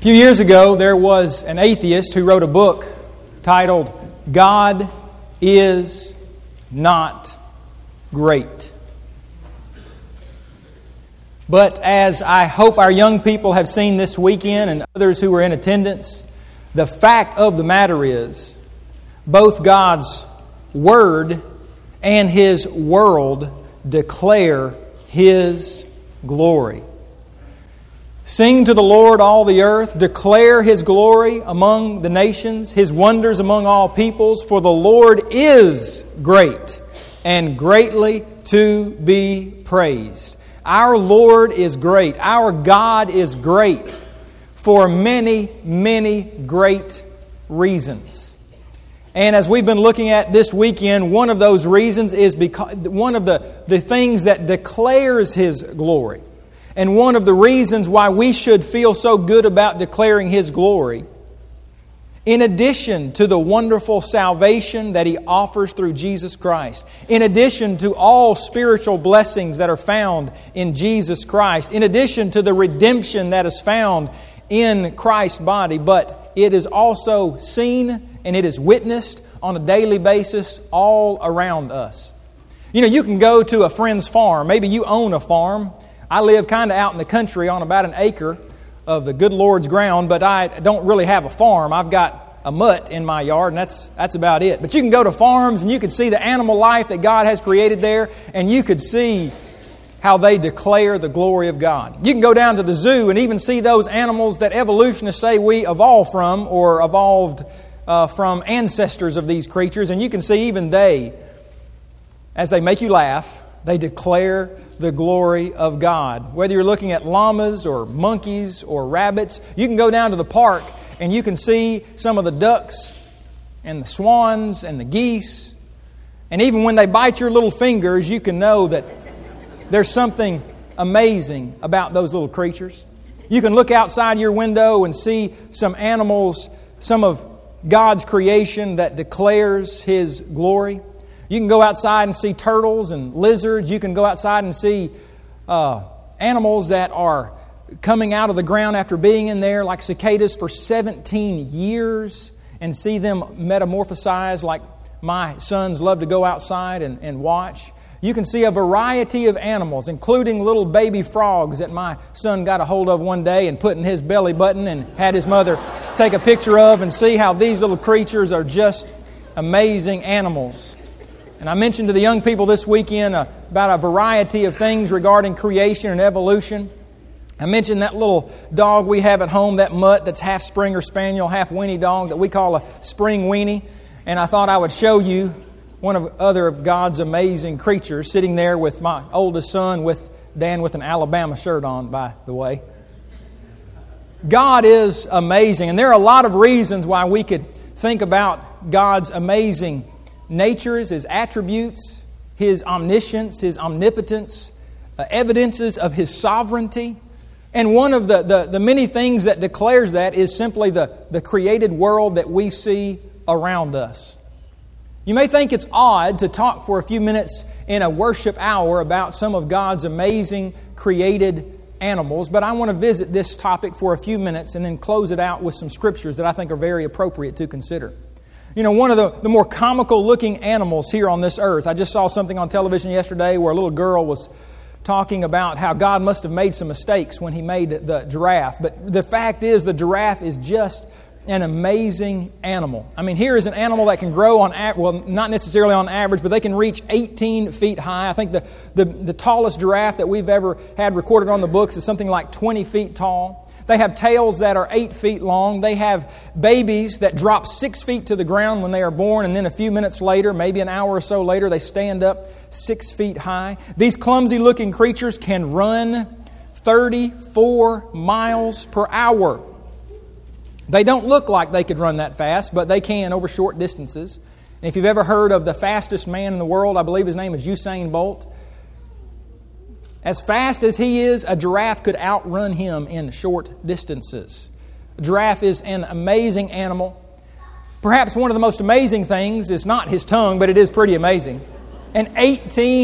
few years ago, there was an atheist who wrote a book titled, God is Not Great. But as I hope our young people have seen this weekend and others who were in attendance, the fact of the matter is, both God's Word and His world declare His glory. Sing to the Lord, all the earth. Declare His glory among the nations, His wonders among all peoples. For the Lord is great and greatly to be praised. Our Lord is great. Our God is great for many, many great reasons. And as we've been looking at this weekend, one of those reasons is because one of the things that declares His glory. And one of the reasons why we should feel so good about declaring His glory, in addition to the wonderful salvation that He offers through Jesus Christ, in addition to all spiritual blessings that are found in Jesus Christ, in addition to the redemption that is found in Christ's body, but it is also seen and it is witnessed on a daily basis all around us. You know, you can go to a friend's farm. Maybe you own a farm. I live kind of out in the country on about an acre of the good Lord's ground, but I don't really have a farm. I've got a mutt in my yard, and that's about it. But you can go to farms, and you can see the animal life that God has created there, and you could see how they declare the glory of God. You can go down to the zoo and even see those animals that evolutionists say we evolved from, or evolved from ancestors of these creatures, and you can see even they, as they make you laugh, they declare the glory of God. Whether you're looking at llamas or monkeys or rabbits, you can go down to the park and you can see some of the ducks and the swans and the geese. And even when they bite your little fingers, you can know that there's something amazing about those little creatures. You can look outside your window and see some animals, some of God's creation that declares His glory. You can go outside and see turtles and lizards. You can go outside and see animals that are coming out of the ground after being in there, like cicadas, for 17 years, and see them metamorphosize like my sons love to go outside and watch. You can see a variety of animals, including little baby frogs that my son got a hold of one day and put in his belly button and had his mother take a picture of, and see how these little creatures are just amazing animals. And I mentioned to the young people this weekend about a variety of things regarding creation and evolution. I mentioned that little dog we have at home, that mutt that's half Springer Spaniel, half Weenie dog that we call a Spring Weenie. And I thought I would show you one of other of God's amazing creatures sitting there with my oldest son, with Dan with an Alabama shirt on, by the way. God is amazing. And there are a lot of reasons why we could think about God's amazing natures, His attributes, His omniscience, His omnipotence, evidences of His sovereignty. And one of the many things that declares that is simply the created world that we see around us. You may think it's odd to talk for a few minutes in a worship hour about some of God's amazing created animals, but I want to visit this topic for a few minutes and then close it out with some scriptures that I think are very appropriate to consider. You know, one of the more comical-looking animals here on this earth. I just saw something on television yesterday where a little girl was talking about how God must have made some mistakes when He made the giraffe. But the fact is, the giraffe is just an amazing animal. I mean, here is an animal that can grow on, not necessarily on average, but they can reach 18 feet high. I think the tallest giraffe that we've ever had recorded on the books is something like 20 feet tall. They have tails that are 8 feet long. They have babies that drop 6 feet to the ground when they are born, and then a few minutes later, maybe an hour or so later, they stand up 6 feet high. These clumsy-looking creatures can run 34 miles per hour. They don't look like they could run that fast, but they can over short distances. And if you've ever heard of the fastest man in the world, I believe his name is Usain Bolt. As fast as he is, a giraffe could outrun him in short distances. A giraffe is an amazing animal. Perhaps one of the most amazing things is not his tongue, but it is pretty amazing. An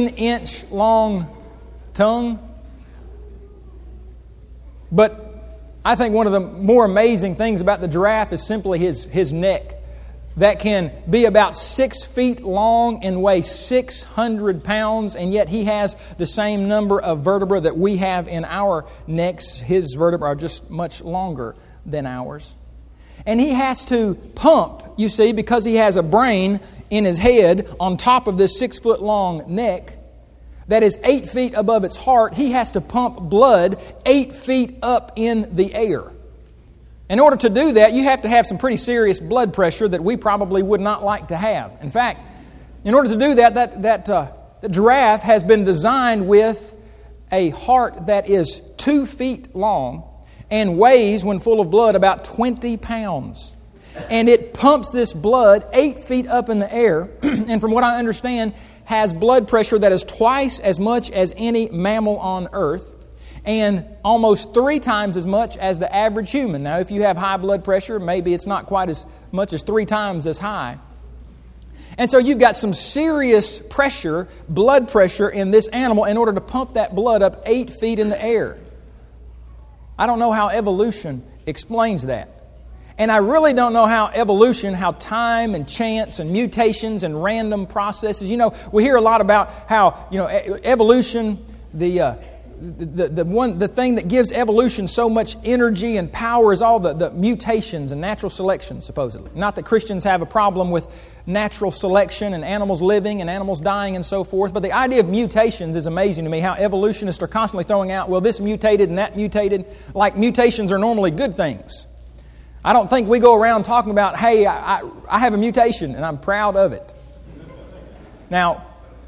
18-inch long tongue. But I think one of the more amazing things about the giraffe is simply his neck, that can be about 6 feet long and weigh 600 pounds, and yet he has the same number of vertebrae that we have in our necks. His vertebrae are just much longer than ours. And he has to pump, you see, because he has a brain in his head on top of this 6 foot long neck that is 8 feet above its heart. He has to pump blood 8 feet up in the air. In order to do that, you have to have some pretty serious blood pressure that we probably would not like to have. In fact, in order to do that, the giraffe has been designed with a heart that is 2 feet long and weighs, when full of blood, about 20 pounds. And it pumps this blood 8 feet up in the air, and from what I understand, has blood pressure that is twice as much as any mammal on earth, and almost 3 times as much as the average human. Now, if you have high blood pressure, maybe it's not quite as much as 3 times as high. And so you've got some serious pressure, blood pressure in this animal in order to pump that blood up 8 feet in the air. I don't know how evolution explains that. And I really don't know how evolution, how time and chance and mutations and random processes. You know, we hear a lot about how, evolution, the thing that gives evolution so much energy and power is all the mutations and natural selection, supposedly. Not that Christians have a problem with natural selection and animals living and animals dying and so forth, but the idea of mutations is amazing to me, how evolutionists are constantly throwing out, well, this mutated and that mutated, like mutations are normally good things. I don't think we go around talking about, hey, I have a mutation and I'm proud of it. Now,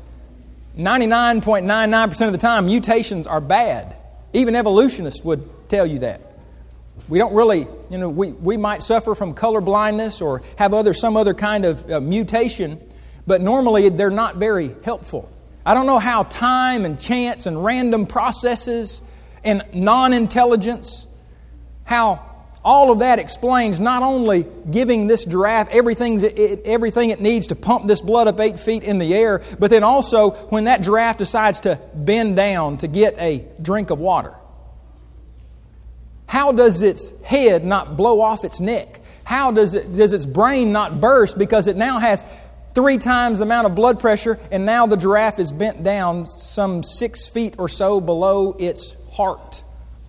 99.99% of the time, mutations are bad. Even evolutionists would tell you that. We don't really, we might suffer from color blindness or have some other kind of mutation, but normally they're not very helpful. I don't know how time and chance and random processes and non-intelligence, how all of that explains not only giving this giraffe everything it needs to pump this blood up 8 feet in the air, but then also when that giraffe decides to bend down to get a drink of water. How does its head not blow off its neck? How does its brain not burst because it now has 3 times the amount of blood pressure, and now the giraffe is bent down some 6 feet or so below its heart?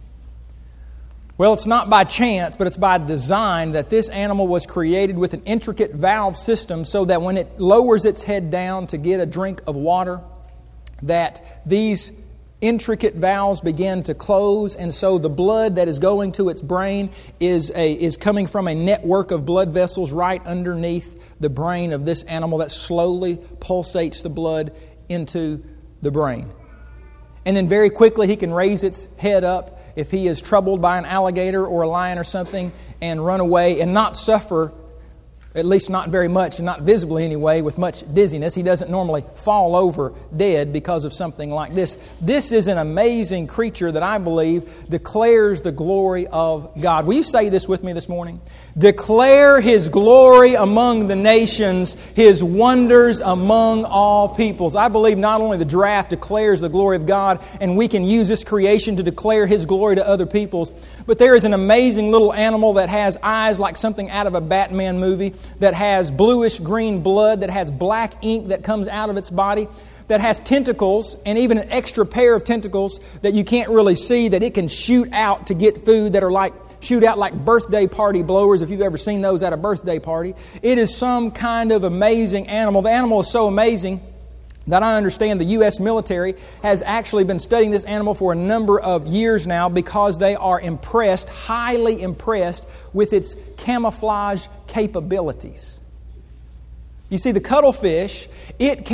Well, it's not by chance, but it's by design that this animal was created with an intricate valve system so that when it lowers its head down to get a drink of water, that these intricate valves begin to close, and so the blood that is going to its brain is coming from a network of blood vessels right underneath the brain of this animal that slowly pulsates the blood into the brain. And then very quickly he can raise its head up if he is troubled by an alligator or a lion or something, and run away and not suffer, at least not very much, and not visibly anyway, with much dizziness. He doesn't normally fall over dead because of something like this. This is an amazing creature that I believe declares the glory of God. Will you say this with me this morning? Declare His glory among the nations, His wonders among all peoples. I believe not only the giraffe declares the glory of God, and we can use this creation to declare His glory to other peoples, but there is an amazing little animal that has eyes like something out of a Batman movie, that has bluish-green blood, that has black ink that comes out of its body, that has tentacles, and even an extra pair of tentacles that you can't really see, that it can shoot out to get food, that shoot out like birthday party blowers, if you've ever seen those at a birthday party. It is some kind of amazing animal. The animal is so amazing that I understand the U.S. military has actually been studying this animal for a number of years now because they are impressed, highly impressed, with its camouflage capabilities. You see, the cuttlefish, it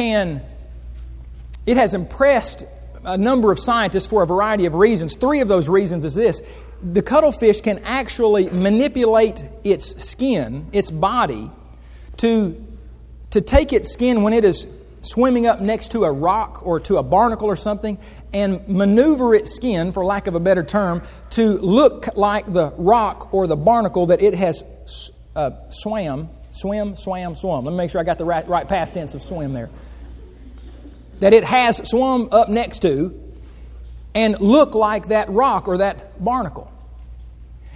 has impressed a number of scientists for a variety of reasons. 3 of those reasons is this. The cuttlefish can actually manipulate its skin, its body, to take its skin when it is swimming up next to a rock or to a barnacle or something, and maneuver its skin, for lack of a better term, to look like the rock or the barnacle that it has swam. Let me make sure I got the right past tense of swim there. That it has swum up next to and look like that rock or that barnacle.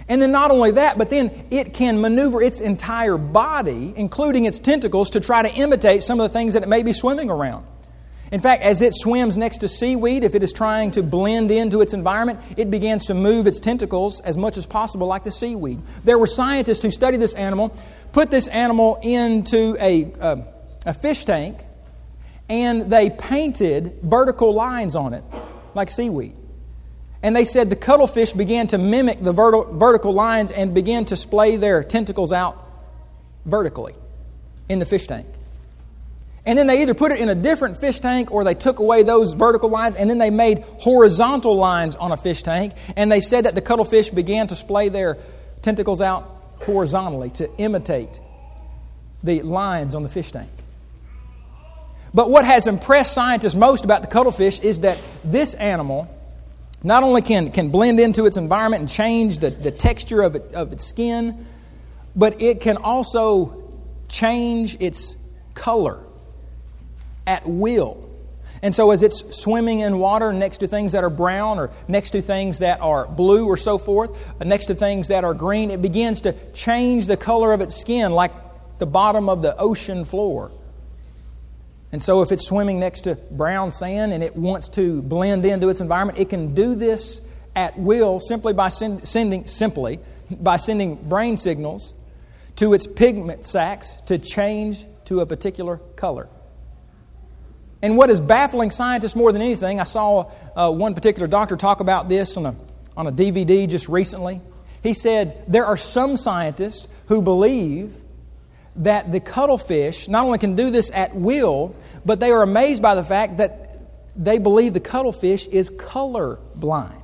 And then not only that, but then it can maneuver its entire body, including its tentacles, to try to imitate some of the things that it may be swimming around. In fact, as it swims next to seaweed, if it is trying to blend into its environment, it begins to move its tentacles as much as possible like the seaweed. There were scientists who studied this animal, put this animal into a fish tank, and they painted vertical lines on it, like seaweed. And they said the cuttlefish began to mimic the vertical lines and began to splay their tentacles out vertically in the fish tank. And then they either put it in a different fish tank or they took away those vertical lines and then they made horizontal lines on a fish tank. And they said that the cuttlefish began to splay their tentacles out horizontally to imitate the lines on the fish tank. But what has impressed scientists most about the cuttlefish is that this animal not only can blend into its environment and change the texture of its skin, but it can also change its color at will. And so as it's swimming in water next to things that are brown or next to things that are blue or so forth, next to things that are green, it begins to change the color of its skin like the bottom of the ocean floor. And so if it's swimming next to brown sand and it wants to blend into its environment, it can do this at will simply by sending brain signals to its pigment sacs to change to a particular color. And what is baffling scientists more than anything, I saw one particular doctor talk about this on a DVD just recently. He said there are some scientists who believe that the cuttlefish not only can do this at will, but they are amazed by the fact that they believe the cuttlefish is color blind.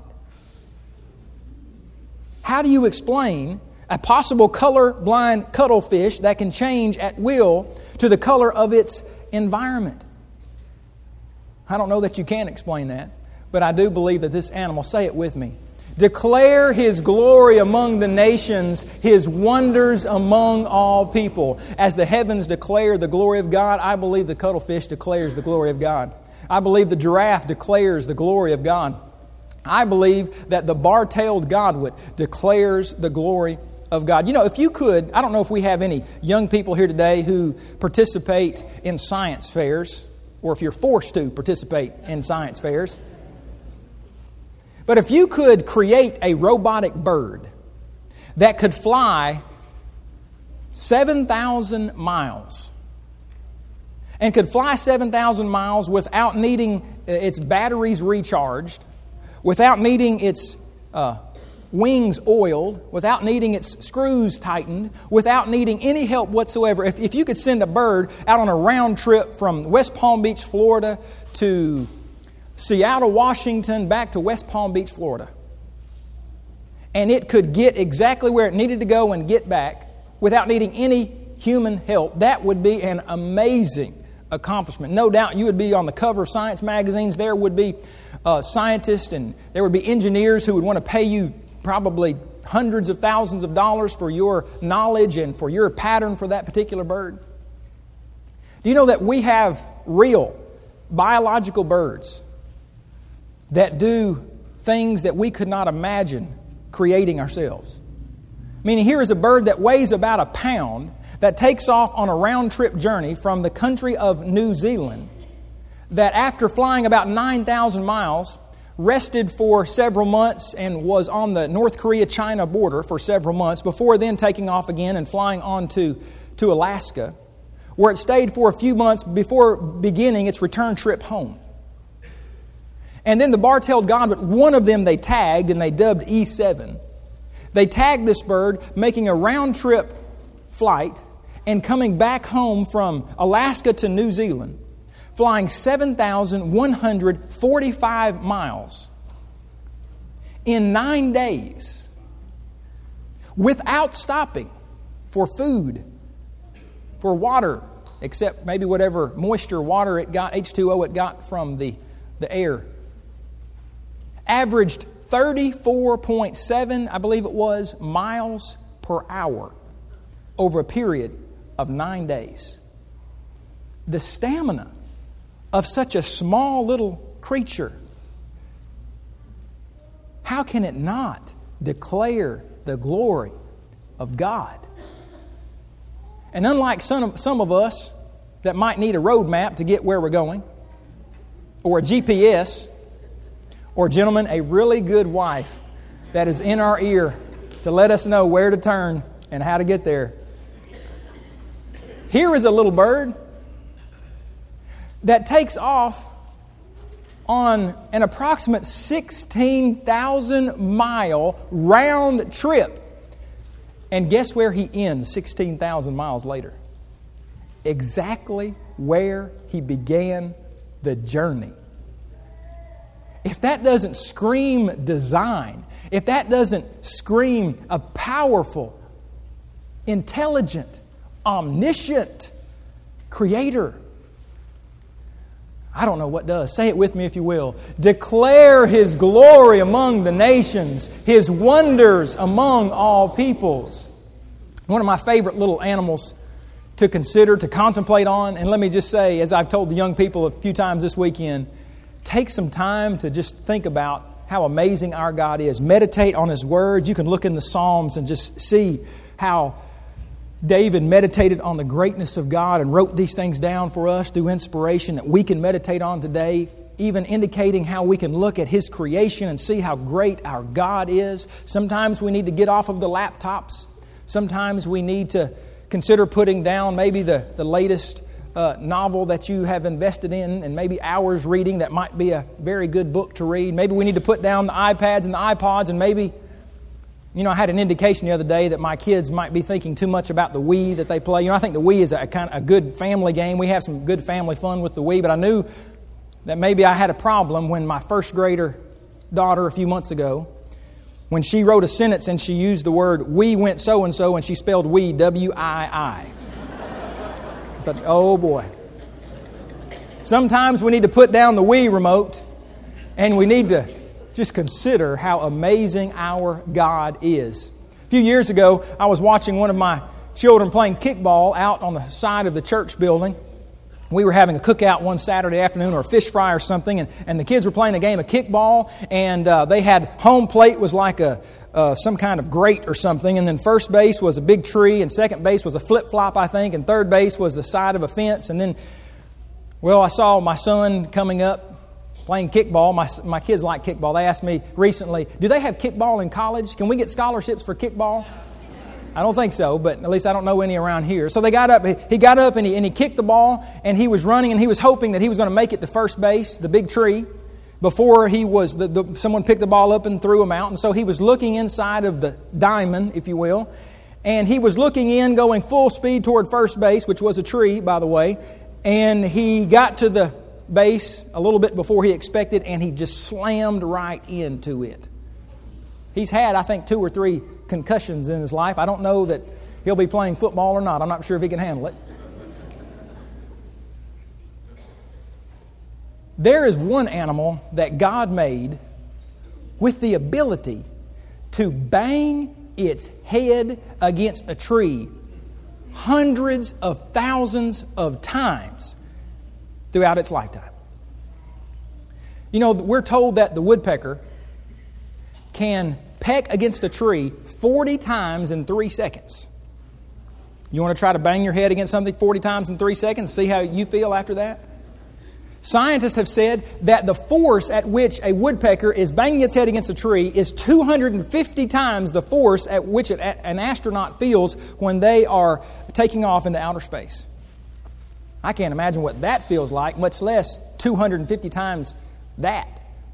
How do you explain a possible color blind cuttlefish that can change at will to the color of its environment? I don't know that you can explain that, but I do believe that this animal, say it with me, declare His glory among the nations, His wonders among all people. As the heavens declare the glory of God, I believe the cuttlefish declares the glory of God. I believe the giraffe declares the glory of God. I believe that the bar-tailed godwit declares the glory of God. You know, if you could, I don't know if we have any young people here today who participate in science fairs, or if you're forced to participate in science fairs. But if you could create a robotic bird that could fly 7,000 miles and could fly 7,000 miles without needing its batteries recharged, without needing its wings oiled, without needing its screws tightened, without needing any help whatsoever, if you could send a bird out on a round trip from West Palm Beach, Florida to Seattle, Washington, back to West Palm Beach, Florida, and it could get exactly where it needed to go and get back without needing any human help, that would be an amazing accomplishment. No doubt you would be on the cover of science magazines. There would be scientists and there would be engineers who would want to pay you probably hundreds of thousands of dollars for your knowledge and for your pattern for that particular bird. Do you know that we have real biological birds that do things that we could not imagine creating ourselves? Meaning here is a bird that weighs about a pound that takes off on a round-trip journey from the country of New Zealand, that after flying about 9,000 miles, rested for several months and was on the North Korea-China border for several months before then taking off again and flying on to Alaska, where it stayed for a few months before beginning its return trip home. And then the bar-tailed godwit, one of them they tagged and they dubbed E7. They tagged this bird, making a round-trip flight and coming back home from Alaska to New Zealand, flying 7,145 miles in 9 days without stopping for food, for water, except maybe whatever moisture water it got, H2O it got from the air. Averaged 34.7, I believe it was, miles per hour over a period of 9 days. The stamina of such a small little creature, how can it not declare the glory of God. And unlike some of us that might need a roadmap to get where we're going, or a GPS, or, gentlemen, a really good wife that is in our ear to let us know where to turn and how to get there, here is a little bird that takes off on an approximate 16,000-mile round trip. And guess where he ends 16,000 miles later? Exactly where he began the journey. If that doesn't scream design, if that doesn't scream a powerful, intelligent, omniscient Creator, I don't know what does. Say it with me if you will. Declare His glory among the nations, His wonders among all peoples. One of my favorite little animals to consider, to contemplate on, and let me just say, as I've told the young people a few times this weekend, take some time to just think about how amazing our God is. Meditate on His Word. You can look in the Psalms and just see how David meditated on the greatness of God and wrote these things down for us through inspiration that we can meditate on today, even indicating how we can look at His creation and see how great our God is. Sometimes we need to get off of the laptops. Sometimes we need to consider putting down maybe the latest novel that you have invested in and maybe hours reading that might be a very good book to read. Maybe we need to put down the iPads and the iPods, and maybe, I had an indication the other day that my kids might be thinking too much about the Wii that they play. I think the Wii is a kind of a good family game. We have some good family fun with the Wii, but I knew that maybe I had a problem when my first grader daughter a few months ago, when she wrote a sentence and she used the word "we went so-and-so" and she spelled "we" W-I-I. I thought, oh boy. Sometimes we need to put down the Wii remote and we need to just consider how amazing our God is. A few years ago, I was watching one of my children playing kickball out on the side of the church building. We were having a cookout one Saturday afternoon, or a fish fry or something, and the kids were playing a game of kickball, and they had home plate was like some kind of grate or something, and then first base was a big tree, and second base was a flip-flop, I think, and third base was the side of a fence. And then, I saw my son coming up playing kickball. My kids like kickball. They asked me recently, do they have kickball in college? Can we get scholarships for kickball? I don't think so, but at least I don't know any around here. So they got up. He got up and he kicked the ball, and he was running, and he was hoping that he was going to make it to first base, the big tree, before he was someone picked the ball up and threw him out. And so he was looking inside of the diamond, if you will, and he was looking in, going full speed toward first base, which was a tree, by the way. And he got to the base a little bit before he expected, and he just slammed right into it. He's had, I think, 2 or 3 concussions in his life. I don't know that he'll be playing football or not. I'm not sure if he can handle it. There is one animal that God made with the ability to bang its head against a tree hundreds of thousands of times throughout its lifetime. We're told that the woodpecker can peck against a tree 40 times in 3 seconds. You want to try to bang your head against something 40 times in 3 seconds, see how you feel after that? Scientists have said that the force at which a woodpecker is banging its head against a tree is 250 times the force at which an astronaut feels when they are taking off into outer space. I can't imagine what that feels like, much less 250 times that.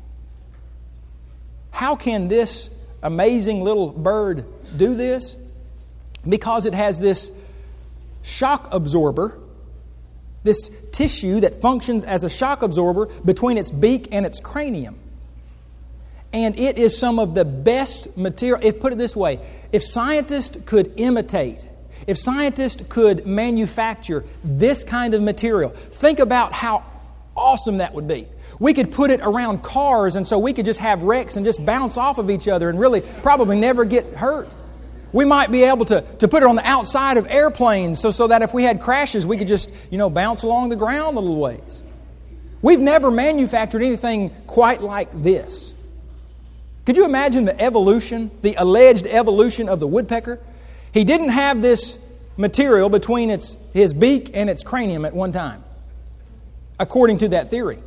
How can this amazing little bird do this? Because it has this shock absorber, this tissue that functions as a shock absorber between its beak and its cranium. And it is some of the best material. Put it this way, if scientists could imitate, if scientists could manufacture this kind of material, think about how awesome that would be. We could put it around cars, and so we could just have wrecks and just bounce off of each other and really probably never get hurt. We might be able to put it on the outside of airplanes so that if we had crashes, we could just, bounce along the ground a little ways. We've never manufactured anything quite like this. Could you imagine the evolution, the alleged evolution of the woodpecker? He didn't have this material between his beak and its cranium at one time, according to that theory.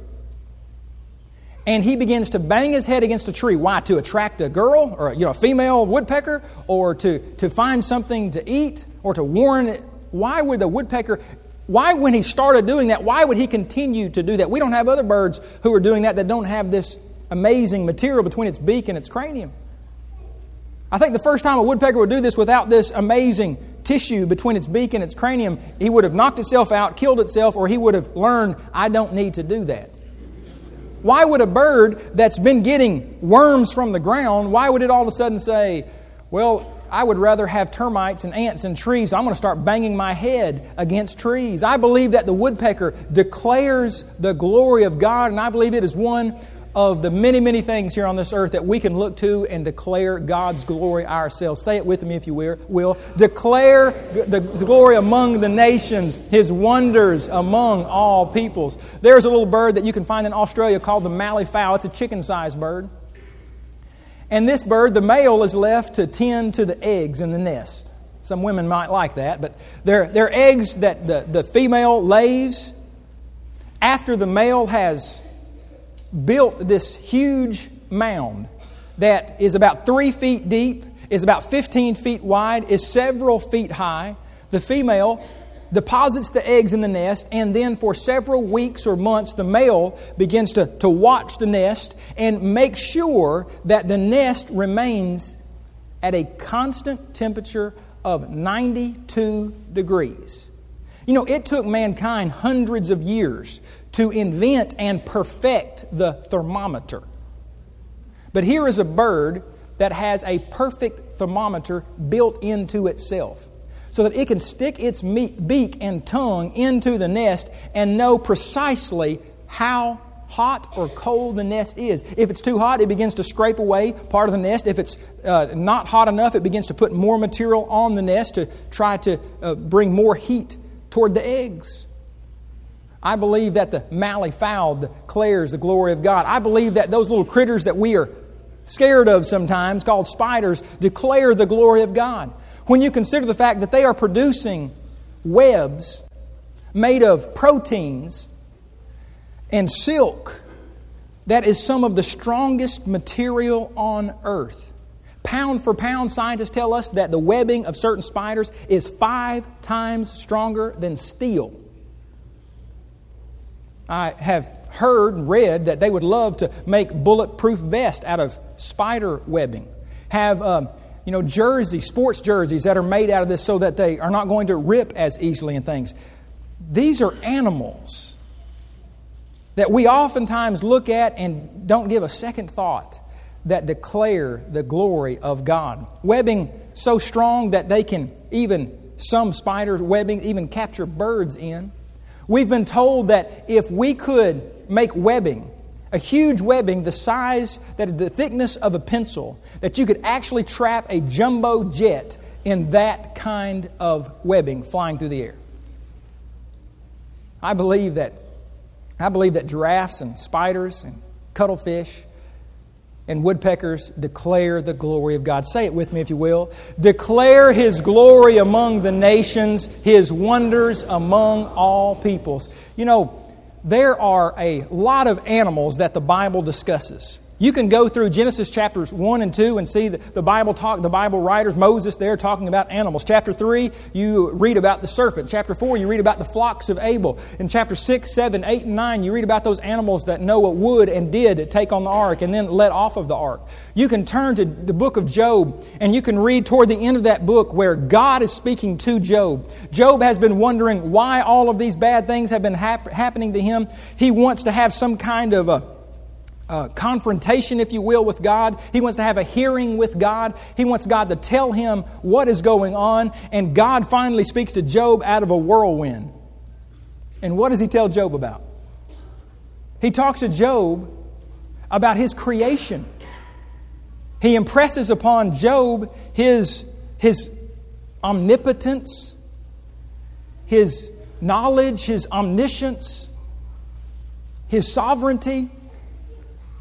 And he begins to bang his head against a tree. Why? To attract a girl or a female woodpecker, or to find something to eat, or to warn. Why would the woodpecker, when he started doing that, why would he continue to do that? We don't have other birds who are doing that don't have this amazing material between its beak and its cranium. I think the first time a woodpecker would do this without this amazing tissue between its beak and its cranium, he would have knocked itself out, killed itself, or he would have learned, I don't need to do that. Why would a bird that's been getting worms from the ground, why would it all of a sudden say, well, I would rather have termites and ants and trees, so I'm going to start banging my head against trees? I believe that the woodpecker declares the glory of God, and I believe it is one of the many, many things here on this earth that we can look to and declare God's glory ourselves. Say it with me if you will. Declare the glory among the nations, His wonders among all peoples. There's a little bird that you can find in Australia called the mallee fowl. It's a chicken-sized bird. And this bird, the male, is left to tend to the eggs in the nest. Some women might like that, but they're eggs that the female lays after the male has built this huge mound that is about 3 feet deep, is about 15 feet wide, is several feet high. The female deposits the eggs in the nest, and then for several weeks or months, the male begins to watch the nest and make sure that the nest remains at a constant temperature of 92 degrees. You know, it took mankind hundreds of years to invent and perfect the thermometer. But here is a bird that has a perfect thermometer built into itself, so that it can stick its beak and tongue into the nest and know precisely how hot or cold the nest is. If it's too hot, it begins to scrape away part of the nest. If it's not hot enough, it begins to put more material on the nest to try to bring more heat toward the eggs. I believe that the mallee fowl declares the glory of God. I believe that those little critters that we are scared of sometimes, called spiders, declare the glory of God. When you consider the fact that they are producing webs made of proteins and silk that is some of the strongest material on earth. Pound for pound, scientists tell us that the webbing of certain spiders is 5 times stronger than steel. I have heard and read that they would love to make bulletproof vests out of spider webbing. Have jerseys, sports jerseys that are made out of this so that they are not going to rip as easily and things. These are animals that we oftentimes look at and don't give a second thought, that declare the glory of God. Webbing so strong that they can some spiders' webbing even capture birds in. We've been told that if we could make webbing, a huge webbing the size, the thickness of a pencil, that you could actually trap a jumbo jet in that kind of webbing flying through the air. I believe that giraffes and spiders and cuttlefish and woodpeckers declare the glory of God. Say it with me if you will. Declare His glory among the nations, His wonders among all peoples. You know, there are a lot of animals that the Bible discusses. You can go through Genesis chapters 1 and 2 and see the Bible writers, Moses there talking about animals. Chapter 3, you read about the serpent. Chapter 4, you read about the flocks of Abel. In chapter 6, 7, 8, and 9, you read about those animals that Noah would and did take on the ark and then let off of the ark. You can turn to the book of Job and you can read toward the end of that book where God is speaking to Job. Job has been wondering why all of these bad things have been happening to him. He wants to have some kind of a confrontation, if you will, with God. He wants to have a hearing with God. He wants God to tell him what is going on. And God finally speaks to Job out of a whirlwind. And what does He tell Job about? He talks to Job about his creation. He impresses upon Job his omnipotence, His knowledge, His omniscience, His sovereignty.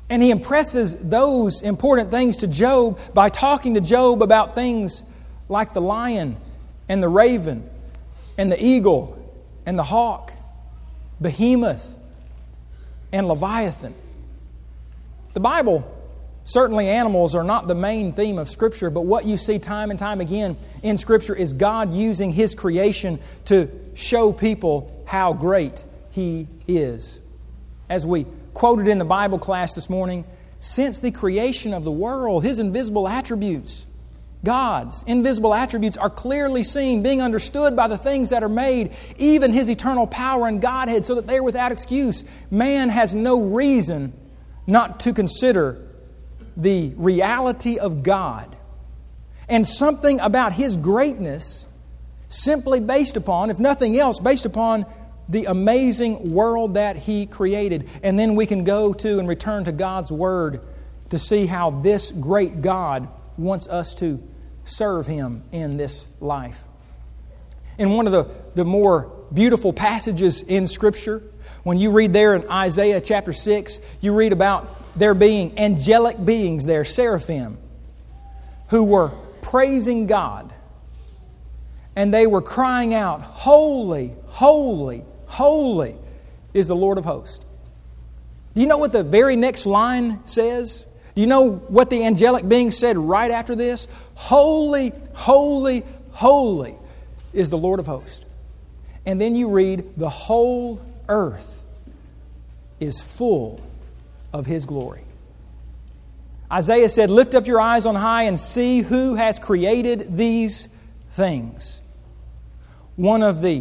And He impresses those important things to Job by talking to Job about things like the lion and the raven and the eagle and the hawk, behemoth and Leviathan. The Bible, certainly animals are not the main theme of Scripture, but what you see time and time again in Scripture is God using His creation to show people how great He is. As we quoted in the Bible class this morning, since the creation of the world, His invisible attributes, God's invisible attributes, are clearly seen, being understood by the things that are made, even His eternal power and Godhead, so that they are without excuse. Man has no reason not to consider the reality of God and something about His greatness simply based upon, if nothing else, based upon the amazing world that He created. And then we can go to and return to God's Word to see how this great God wants us to serve Him in this life. In one of the more beautiful passages in Scripture, when you read there in Isaiah chapter 6, you read about there being angelic beings there, seraphim, who were praising God. And they were crying out, "Holy, holy, holy is the Lord of hosts." Do you know what the very next line says? Do you know what the angelic being said right after this? "Holy, holy, holy is the Lord of hosts." And then you read, "The whole earth is full of His glory." Isaiah said, "Lift up your eyes on high and see who has created these things." One of the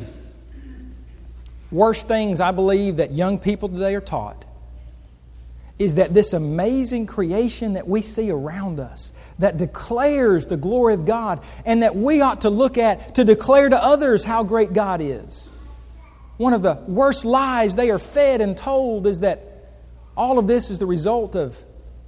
worst things I believe that young people today are taught is that this amazing creation that we see around us, that declares the glory of God, and that we ought to look at to declare to others how great God is. One of the worst lies they are fed and told is that all of this is the result of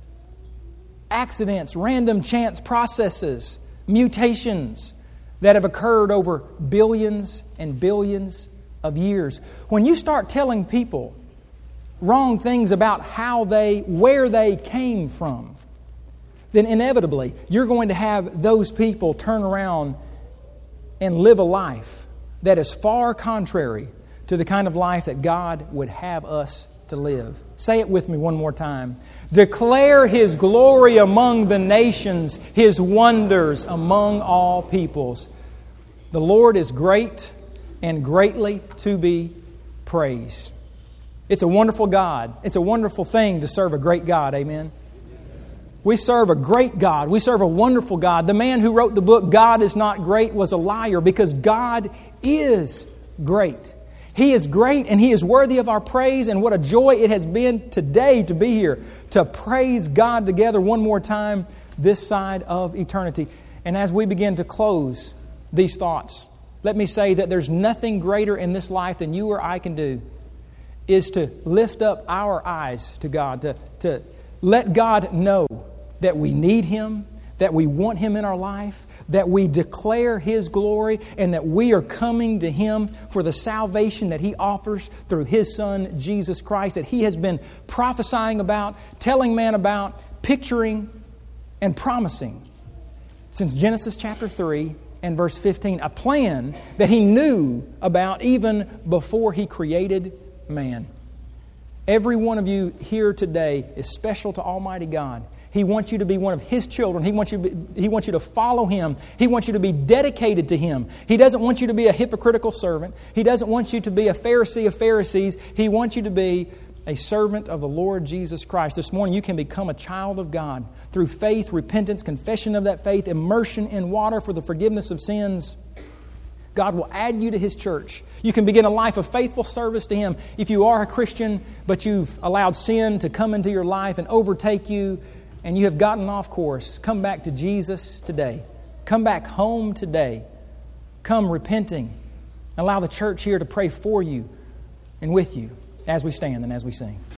accidents, random chance processes, mutations that have occurred over billions and billions of years. When you start telling people wrong things about where they came from, then inevitably you're going to have those people turn around and live a life that is far contrary to the kind of life that God would have us to live. Say it with me one more time. Declare His glory among the nations, His wonders among all peoples. The Lord is great and greatly to be praised. It's a wonderful God. It's a wonderful thing to serve a great God. Amen. We serve a great God. We serve a wonderful God. The man who wrote the book, God is Not Great, was a liar, because God is great. He is great and He is worthy of our praise, and what a joy it has been today to be here to praise God together one more time this side of eternity. And as we begin to close these thoughts, let me say that there's nothing greater in this life than you or I can do, is to lift up our eyes to God, to let God know that we need Him, that we want Him in our life, that we declare His glory, and that we are coming to Him for the salvation that He offers through His Son, Jesus Christ, that He has been prophesying about, telling man about, picturing, and promising since Genesis chapter 3 and verse 15, a plan that He knew about even before He created man. Every one of you here today is special to Almighty God. He wants you to be one of His children. He wants you to follow Him. He wants you to be dedicated to Him. He doesn't want you to be a hypocritical servant. He doesn't want you to be a Pharisee of Pharisees. He wants you to be a servant of the Lord Jesus Christ. This morning you can become a child of God through faith, repentance, confession of that faith, immersion in water for the forgiveness of sins. God will add you to His church. You can begin a life of faithful service to Him. If you are a Christian, but you've allowed sin to come into your life and overtake you, and you have gotten off course, come back to Jesus today. Come back home today. Come repenting. Allow the church here to pray for you and with you as we stand and as we sing.